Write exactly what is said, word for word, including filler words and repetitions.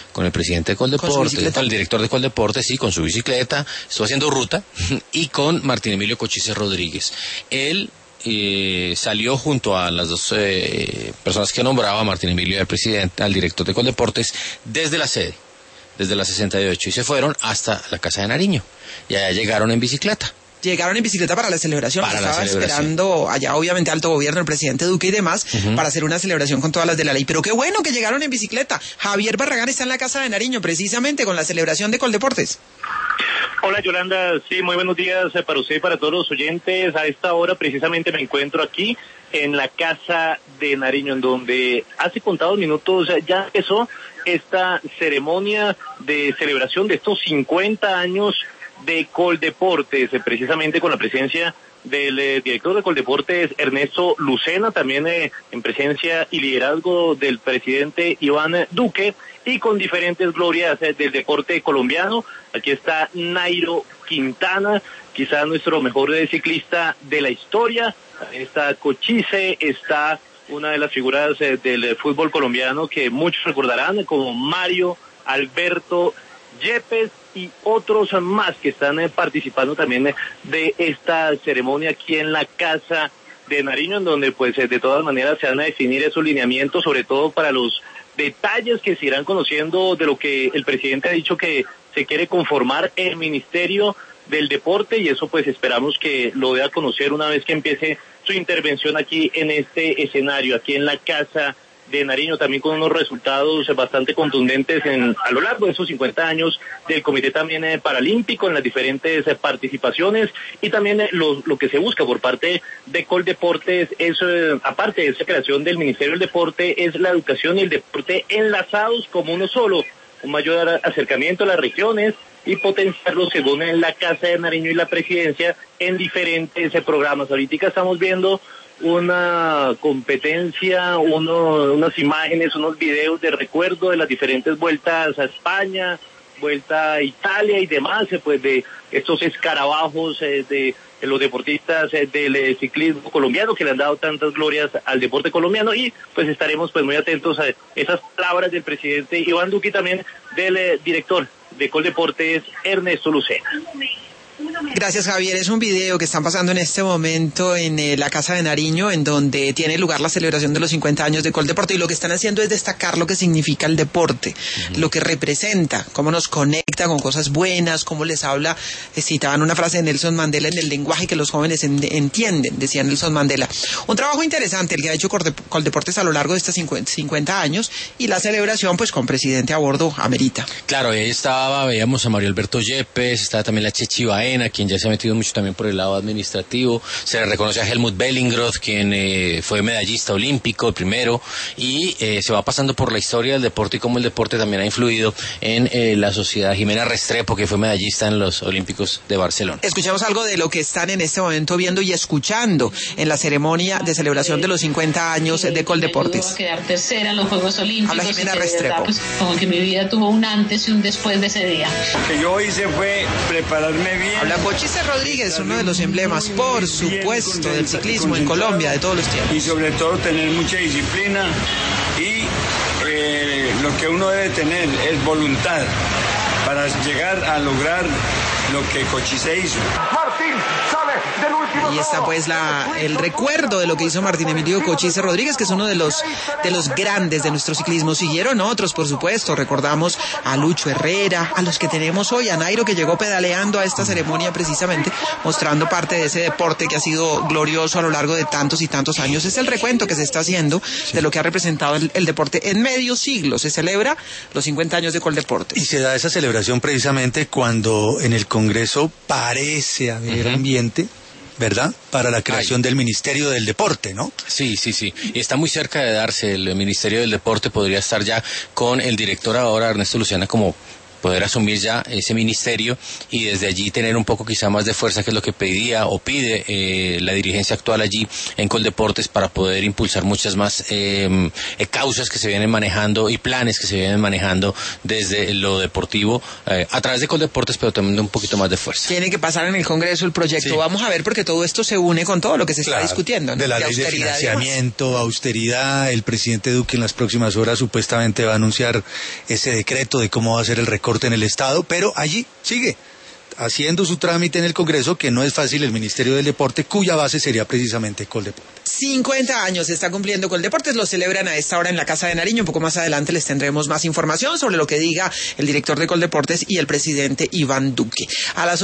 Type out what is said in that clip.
con el presidente de Coldeportes, con, con el director de Coldeportes, sí, con su bicicleta, estuvo haciendo ruta, y con Martín Emilio Cochise Rodríguez. Él eh, salió junto a las dos eh, personas que nombraba, Martín Emilio, al presidente, al director de Coldeportes, desde la sede, desde la sesenta y ocho, y se fueron hasta la Casa de Nariño, y allá llegaron en bicicleta. Llegaron en bicicleta para la celebración. Para Estaba la celebración. esperando allá, obviamente, alto gobierno, el presidente Duque y demás, uh-huh. para hacer una celebración con todas las de la ley. Pero qué bueno que llegaron en bicicleta. Javier Barragán está en la Casa de Nariño, precisamente con la celebración de Coldeportes. Hola Yolanda, sí, muy buenos días para usted y para todos los oyentes. A esta hora precisamente me encuentro aquí en la Casa de Nariño, en donde hace contados minutos ya empezó esta ceremonia de celebración de estos cincuenta años de Coldeportes, precisamente con la presencia del eh, director de Coldeportes, Ernesto Lucena, también eh, en presencia y liderazgo del presidente Iván Duque, y con diferentes glorias eh, del deporte colombiano. Aquí está Nairo Quintana, quizás nuestro mejor eh, ciclista de la historia. Está Cochise, está una de las figuras eh, del eh, fútbol colombiano que muchos recordarán, como Mario Alberto Yepes y otros más que están eh, participando también eh, de esta ceremonia aquí en la Casa de Nariño, en donde pues eh, de todas maneras se van a definir esos lineamientos, sobre todo para los detalles que se irán conociendo de lo que el presidente ha dicho que se quiere conformar el Ministerio del Deporte, y eso pues esperamos que lo dé a conocer una vez que empiece su intervención aquí en este escenario, aquí en la Casa de Nariño, también con unos resultados bastante contundentes en, a lo largo de esos cincuenta años del Comité también eh, Paralímpico, en las diferentes eh, participaciones, y también eh, lo, lo que se busca por parte de Coldeportes es, eh, aparte de esa creación del Ministerio del Deporte, es la educación y el deporte enlazados como uno solo, un mayor acercamiento a las regiones y potenciarlo según en la Casa de Nariño y la Presidencia en diferentes eh, programas. Ahorita estamos viendo una competencia, uno, unas imágenes, unos videos de recuerdo de las diferentes vueltas a España, vuelta a Italia y demás, pues de estos escarabajos eh, de, de los deportistas eh, del eh, ciclismo colombiano que le han dado tantas glorias al deporte colombiano, y pues estaremos pues muy atentos a esas palabras del presidente Iván Duque y también del eh, director de Coldeportes, Ernesto Lucena. Gracias, Javier. Es un video que están pasando en este momento en eh, la Casa de Nariño, en donde tiene lugar la celebración de los cincuenta años de Coldeporte, y lo que están haciendo es destacar lo que significa el deporte, uh-huh. lo que representa, cómo nos conecta con cosas buenas, cómo les habla. Eh, citaban una frase de Nelson Mandela en el lenguaje que los jóvenes en, entienden, decía Nelson Mandela. Un trabajo interesante el que ha hecho Coldeportes a lo largo de estos cincuenta años, y la celebración pues con presidente a bordo amerita. Claro, ahí estaba, veíamos a Mario Alberto Yepes, estaba también la Chechi Baena, quien ya se ha metido mucho también por el lado administrativo. Se le reconoce a Helmut Bellingroth, quien eh, fue medallista olímpico, el primero, y eh, se va pasando por la historia del deporte y cómo el deporte también ha influido en eh, la sociedad. Jimena Restrepo, que fue medallista en los Olímpicos de Barcelona. Escuchamos algo de lo que están en este momento viendo y escuchando en la ceremonia de celebración de los cincuenta años de Coldeportes. Me quedar tercera en los Juegos Olímpicos. Habla Jimena Restrepo. Verdad, pues, como que mi vida tuvo un antes y un después de ese día. Lo que yo hice fue prepararme bien. Habla Cochise Rodríguez, uno de los emblemas, por supuesto, del ciclismo en Colombia de todos los tiempos. Y sobre todo tener mucha disciplina, y eh, lo que uno debe tener es voluntad para llegar a lograr lo que Cochise hizo. Martín sale del último. Ahí está pues la, el recuerdo de lo que hizo Martín Emilio Cochise Rodríguez, que es uno de los de los grandes de nuestro ciclismo. Siguieron otros, por supuesto. Recordamos a Lucho Herrera, a los que tenemos hoy, a Nairo, que llegó pedaleando a esta ceremonia precisamente, mostrando parte de ese deporte que ha sido glorioso a lo largo de tantos y tantos años. Es el recuento que se está haciendo de lo que ha representado el, el deporte en medio siglo. Se celebra los cincuenta años de Coldeportes. Y se da esa celebración precisamente cuando en el Congreso parece haber uh-huh. ambiente, ¿verdad?, para la creación Ay. del Ministerio del Deporte, ¿no? Sí, sí, sí. Y está muy cerca de darse. El Ministerio del Deporte podría estar ya con el director ahora, Ernesto Lucena, como poder asumir ya ese ministerio y desde allí tener un poco quizá más de fuerza, que es lo que pedía o pide eh, la dirigencia actual allí en Coldeportes, para poder impulsar muchas más eh, eh, causas que se vienen manejando y planes que se vienen manejando desde lo deportivo eh, a través de Coldeportes, pero también de un poquito más de fuerza. Tiene que pasar en el Congreso el proyecto. Sí. Vamos a ver, porque todo esto se une con todo lo que se claro, está discutiendo, ¿no? De la de ley de financiamiento, austeridad. El presidente Duque en las próximas horas supuestamente va a anunciar ese decreto de cómo va a ser el recorte en el Estado, pero allí sigue haciendo su trámite en el Congreso, que no es fácil, el Ministerio del Deporte, cuya base sería precisamente Coldeportes. cincuenta años está cumpliendo Coldeportes, lo celebran a esta hora en la Casa de Nariño. Un poco más adelante les tendremos más información sobre lo que diga el director de Coldeportes y el presidente Iván Duque. A las